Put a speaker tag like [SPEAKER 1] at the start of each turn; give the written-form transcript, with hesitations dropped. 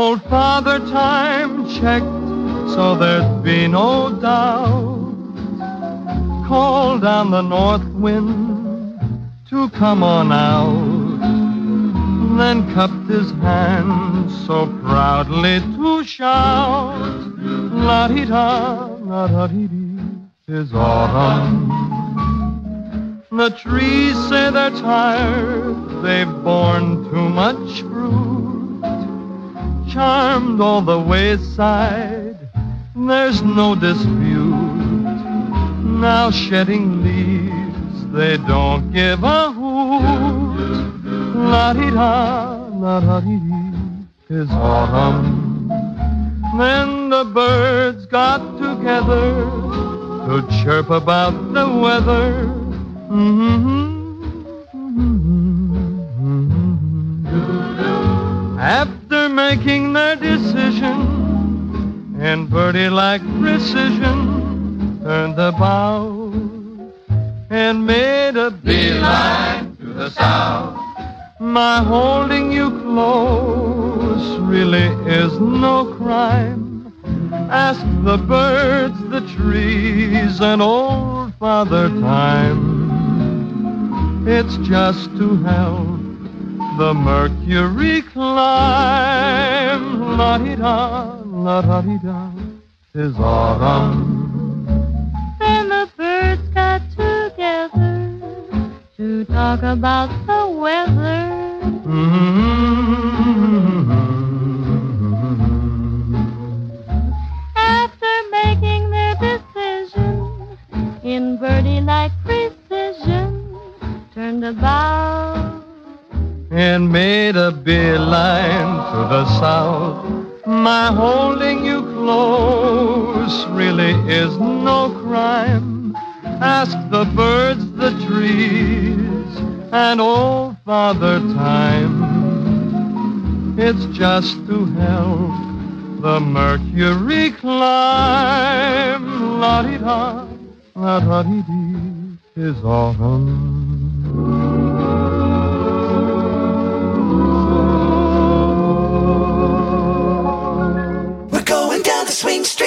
[SPEAKER 1] Old Father Time checked so there'd be no doubt. Called down the north wind to come on out. Then cupped his hands so proudly to shout. La-dee-da, la-da-dee-dee, 'tis autumn. The trees say they're tired, they've borne too much fruit. Charmed all the wayside, there's no dispute. Now shedding leaves, they don't give a hoot. La-dee-da, la-da-dee-dee, 'tis autumn. Then the birds got together to chirp about the weather. After making their decision, and birdie-like precision turned about and made a beeline to the south. My holding you close really is no crime. Ask the birds, the trees, and old Father Time. It's just to help the mercury climb. La-dee-da, la-da-dee-da, 'tis autumn.
[SPEAKER 2] Then the birds got together to talk about the weather. After making their decision in birdie-like precision, turned about
[SPEAKER 1] and made a beeline to the south. My holding you close really is no crime. Ask the birds, the trees, and old Father Time. It's just to help the mercury climb. La-dee-da, la-da-dee-dee, 'tis autumn.
[SPEAKER 3] We're going down the swing street.